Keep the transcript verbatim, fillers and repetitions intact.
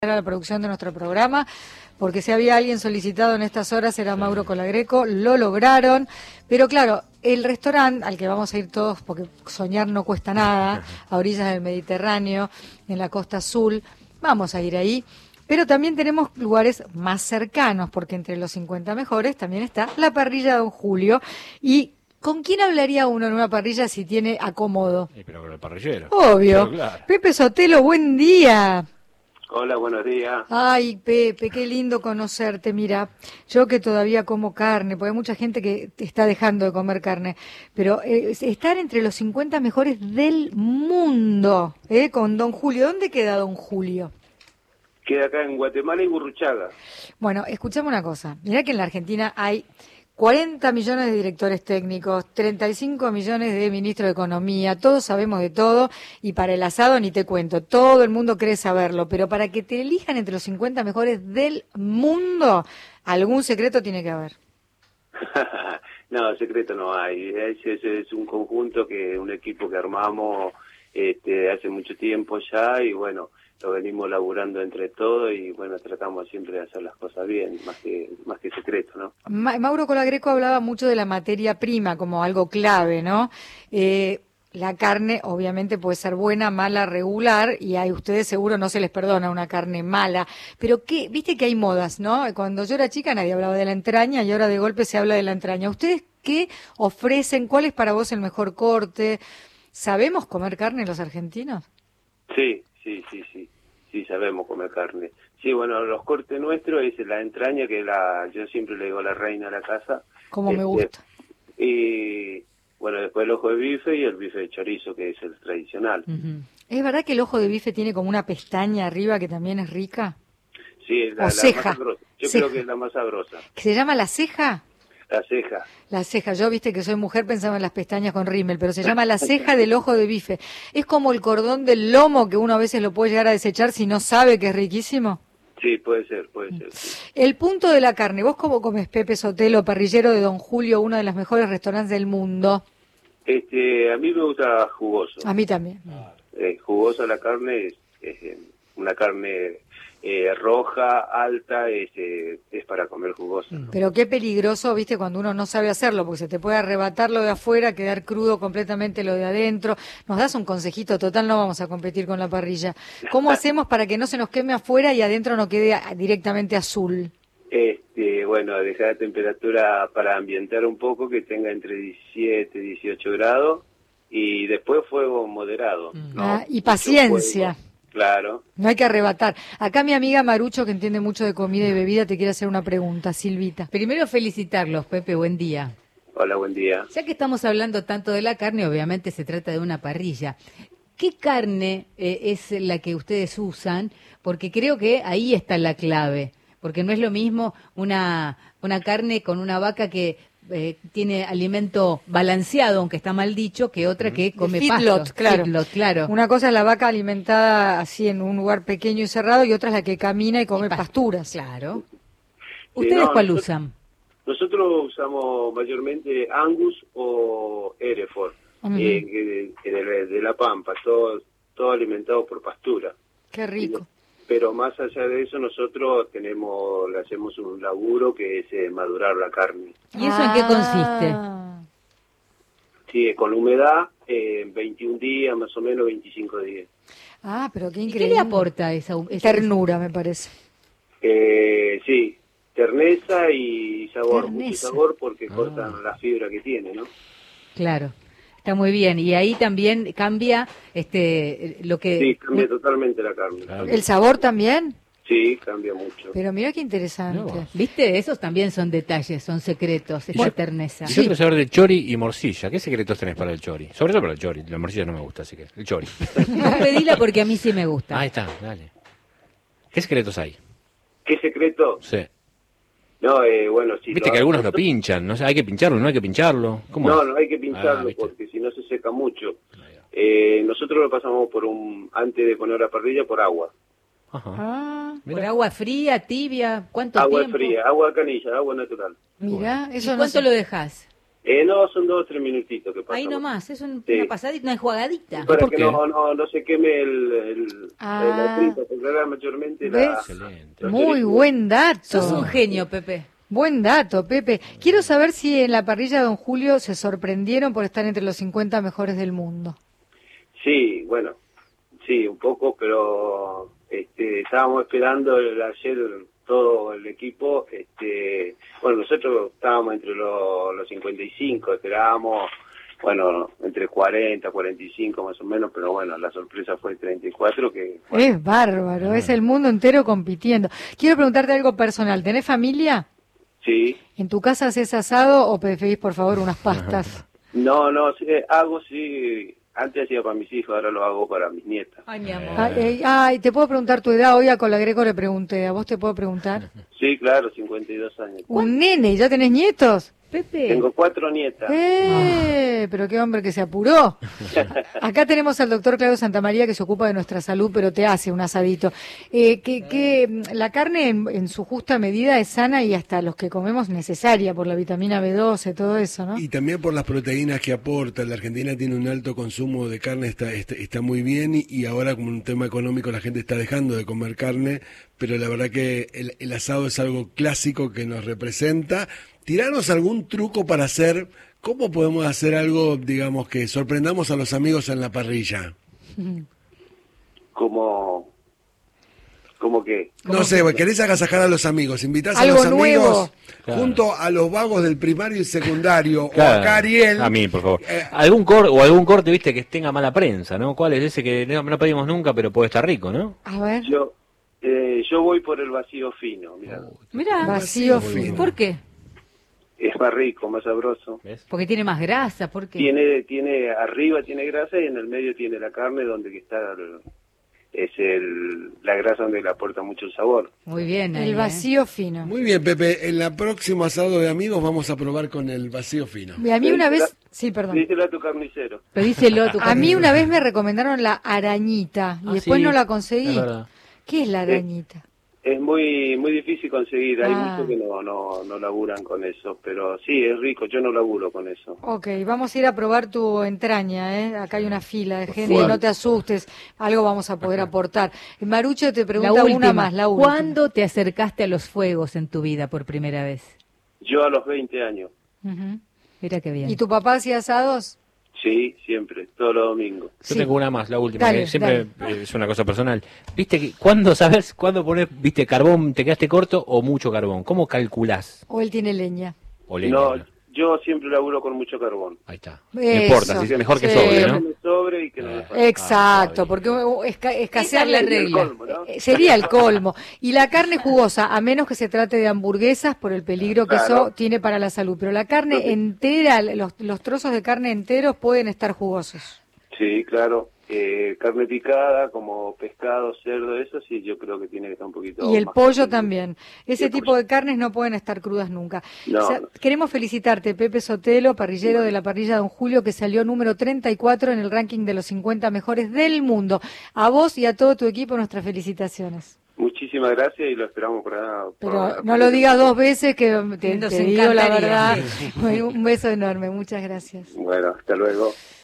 Era la producción de nuestro programa, porque si había alguien solicitado en estas horas era Mauro Colagreco, lo lograron, pero claro, el restaurante al que vamos a ir todos, porque soñar no cuesta nada, a orillas del Mediterráneo, en la costa azul, vamos a ir ahí, pero también tenemos lugares más cercanos, porque entre los cincuenta mejores también está la parrilla Don Julio, y ¿con quién hablaría uno en una parrilla si tiene acomodo? Sí, pero con el parrillero. Obvio. Claro. Pepe Sotelo, buen día. Hola, buenos días. Ay, Pepe, qué lindo conocerte. Mira, yo que todavía como carne, porque hay mucha gente que está dejando de comer carne, pero eh, estar entre los cincuenta mejores del mundo, ¿eh? Con Don Julio. ¿Dónde queda Don Julio? Queda acá en Guatemala y Burruchaga. Bueno, escuchame una cosa. Mirá que en la Argentina hay cuarenta millones de directores técnicos, treinta y cinco millones de ministros de Economía, todos sabemos de todo, y para el asado ni te cuento, todo el mundo cree saberlo, pero para que te elijan entre los cincuenta mejores del mundo, algún secreto tiene que haber. No, secreto no hay, es, es, es un conjunto, que un equipo que armamos este, hace mucho tiempo ya, y bueno, lo venimos laburando entre todos y bueno, tratamos siempre de hacer las cosas bien, más que más que secreto, ¿no? Ma Mauro Colagreco hablaba mucho de la materia prima como algo clave, ¿no? Eh, la carne obviamente puede ser buena, mala, regular, y a ustedes seguro no se les perdona una carne mala, pero qué, viste que hay modas, ¿no? Cuando yo era chica nadie hablaba de la entraña y ahora de golpe se habla de la entraña. ¿Ustedes qué ofrecen? ¿Cuál es para vos el mejor corte? ¿Sabemos comer carne los argentinos? Sí, sí, sí, sí, sí sabemos comer carne. Sí, bueno, los cortes nuestros es la entraña, que la yo siempre le digo la reina de la casa. Como este, me gusta. Y bueno, después el ojo de bife y el bife de chorizo, que es el tradicional. Uh-huh. ¿Es verdad que el ojo de bife tiene como una pestaña arriba que también es rica? Sí, es la, o la ceja. más sabrosa. Yo ceja. creo que es la más sabrosa. ¿Que se llama la ceja? La ceja. La ceja, yo viste que soy mujer, pensaba en las pestañas con rímel, pero se llama la ceja del ojo de bife. ¿Es como el cordón del lomo que uno a veces lo puede llegar a desechar si no sabe que es riquísimo? Sí, puede ser, puede ser. Sí. El punto de la carne, ¿vos cómo comes, Pepe Sotelo, parrillero de Don Julio, uno de los mejores restaurantes del mundo? Este, a mí me gusta jugoso. A mí también. Eh, jugosa la carne, es, es una carne eh, roja, alta, es, eh, es para comer jugosa, ¿no? Pero qué peligroso, viste, cuando uno no sabe hacerlo, porque se te puede arrebatar lo de afuera, quedar crudo completamente lo de adentro. Nos das un consejito, total, no vamos a competir con la parrilla. ¿Cómo hacemos para que no se nos queme afuera y adentro no quede directamente azul? Este, bueno, dejar la temperatura para ambientar un poco, que tenga entre diecisiete y dieciocho grados, y después fuego moderado. ¿No? Ah, y paciencia. Claro. No hay que arrebatar. Acá mi amiga Marucho, que entiende mucho de comida y bebida, te quiere hacer una pregunta, Silvita. Primero felicitarlos, Pepe, buen día. Hola, buen día. Ya que estamos hablando tanto de la carne, obviamente se trata de una parrilla. ¿Qué carne eh, es la que ustedes usan? Porque creo que ahí está la clave. Porque no es lo mismo una, una carne con una vaca que eh, tiene alimento balanceado, aunque está mal dicho, que otra que come feedlot, pasto. claro. Feedlot, claro. Una cosa es la vaca alimentada así en un lugar pequeño y cerrado, y otra es la que camina y come y pa pasturas. Claro. Sí, ¿Ustedes no, cuál nosotros, usan? Nosotros usamos mayormente Angus o Hereford, uh-huh. eh, de, de, de La Pampa, todo, todo alimentado por pastura. Qué rico. Pero más allá de eso, nosotros tenemos, le hacemos un laburo que es eh, madurar la carne. ¿Y eso ah. en qué consiste? Sí, con humedad, eh, veintiún días, más o menos veinticinco días. Ah, pero qué increíble. ¿Y qué le aporta esa, esa ternura, me parece? Eh, sí, terneza y sabor, terneza. Mucho sabor, porque ah. cortan la fibra que tiene, ¿no? Claro. Está muy bien, y ahí también cambia este lo que... Sí, cambia totalmente la carne. ¿El sabor también? Sí, cambia mucho. Pero mira qué interesante. No, ¿viste? Esos también son detalles, son secretos, esa yo, terneza. Yo quiero saber de chori y morcilla. ¿Qué secretos tenés para el chori? Sobre todo para el chori. La morcilla no me gusta, así que el chori. No, pedila porque a mí sí me gusta. Ahí está, dale. ¿Qué secretos hay? ¿Qué secreto? Sí. No, eh, bueno, si Viste lo, que algunos lo pinchan, no sé, hay que pincharlo, no hay que pincharlo. ¿Cómo no, es? no hay que pincharlo ah, porque si no se seca mucho. Eh, nosotros lo pasamos por un, antes de poner la parrilla, por agua. Ajá. Ah, por agua fría, tibia, ¿cuánto agua tiempo? Agua fría, agua canilla, agua natural. Mirá, eso ¿Y cuánto no lo dejás? Eh, no, son dos o tres minutitos que pasamos. Ahí nomás, es un- Sí. una pasadita, una enjuagadita. Para ¿Por que qué? no, no, no se queme el, el, Ah. el aceite, porque ahora mayormente la... ¿Ves? Excelente. los Muy turistas- buen dato. Sos un genio, Pepe. Buen dato, Pepe. Quiero saber si en la parrilla de Don Julio se sorprendieron por estar entre los cincuenta mejores del mundo. Sí, bueno, sí, un poco, pero este, estábamos esperando el, ayer todo el equipo. Este, bueno, nosotros estábamos entre los, los cincuenta y cinco, esperábamos, bueno, entre cuarenta, cuarenta y cinco más o menos, pero bueno, la sorpresa fue treinta y cuatro, que... bueno, Es bárbaro, es el mundo entero compitiendo. Quiero preguntarte algo personal. ¿Tenés familia? sí, ¿En tu casa haces asado o preferís, por favor, unas pastas? no, no, sí, hago, sí, antes hacía para mis hijos, ahora lo hago para mis nietas. Ay, mi amor. Ay, eh, ay, te puedo preguntar tu edad. Hoy a Colagreco le pregunté. ¿A vos te puedo preguntar? Sí, claro, cincuenta y dos años. Un nene, ¿ya tenés nietos? Pepe. Tengo cuatro nietas. ¡Eh! Pero qué hombre que se apuró. Acá tenemos al doctor Claudio Santamaría que se ocupa de nuestra salud, pero te hace un asadito. Eh, que, que la carne en, en su justa medida es sana y hasta los que comemos necesaria por la vitamina B doce, todo eso, ¿no? Y también por las proteínas que aporta. La Argentina tiene un alto consumo de carne, está, está, está muy bien y, y ahora como un tema económico la gente está dejando de comer carne, pero la verdad que el, el asado es algo clásico que nos representa. Tiranos algún truco para hacer, ¿cómo podemos hacer algo, digamos, que sorprendamos a los amigos en la parrilla? Como... ¿Cómo que? No sé, querés agasajar a los amigos, invitás a Algo los amigos nuevo. Claro. junto a los vagos del primario y secundario, Claro. o acá Ariel. A mí, por favor. Eh, Algún cor o algún corte, viste, que tenga mala prensa, ¿no? ¿Cuál es ese que no, no pedimos nunca, pero puede estar rico, ¿no? A ver, Yo eh, yo voy por el vacío fino, mira. Mirá. vacío muy fino. bien. ¿Por qué? Es más rico, más sabroso. ¿Ves? Porque tiene más grasa, ¿por qué? Tiene, tiene, arriba tiene grasa y en el medio tiene la carne donde que está el- es el, la grasa donde le aporta mucho el sabor. Muy bien. ahí, El ¿eh? vacío fino. Muy bien, Pepe, en la próxima asado de amigos vamos a probar con el vacío fino. Y a mí una vez, sí, perdón. Díselo a tu carnicero. Pedíselo a tu A mí una vez me recomendaron la arañita y Ah, después sí, no la es conseguí. verdad. ¿Qué es la arañita? Es muy muy difícil conseguir, hay Ah. muchos que no, no, no laburan con eso, pero sí, es rico, yo no laburo con eso. Ok, vamos a ir a probar tu entraña, ¿eh? Acá hay una fila de gente, Bueno. no te asustes, algo vamos a poder aportar. Marucho te La pregunta última. una más, la última. ¿Cuándo te acercaste a los fuegos en tu vida por primera vez? Yo a los veinte años, Ujú. Mira qué bien. ¿Y tu papá hacía asados? sí, siempre, todos los domingos. Yo Sí. tengo una más, la última, Dale, que siempre eh, es una cosa personal. ¿Viste que cuándo sabes, cuándo pones, viste, carbón, te quedaste corto o mucho carbón? ¿Cómo calculás? ¿O él tiene leña? O leña, No, ¿no? yo siempre laburo con mucho carbón. Ahí está. Eso. No importa, si es mejor que Sí. sobre, Que ¿no? me sobre y que no me falte. Exacto, Ah, porque uh, esca- escasear Esa es la la Sería el regla. colmo, ¿no? Eh, Sería el colmo. Y la carne jugosa, a menos que se trate de hamburguesas por el peligro que Claro. eso tiene para la salud. Pero la carne Lo que- entera, los, los trozos de carne enteros pueden estar jugosos. Sí, claro. Eh, carne picada, como pescado, cerdo, eso sí, yo creo que tiene que estar un poquito Y el más pollo cocido. también. Ese Y el tipo pollo. de carnes no pueden estar crudas nunca. No, O sea, no. queremos felicitarte, Pepe Sotelo, parrillero de la parrilla Don Julio, que salió número treinta y cuatro en el ranking de los cincuenta mejores del mundo. A vos y a todo tu equipo nuestras felicitaciones. Muchísimas gracias y lo esperamos para... Pero para- no lo digas dos veces que te, Nos te digo la encantaría. verdad. Un beso enorme, muchas gracias. Bueno, hasta luego.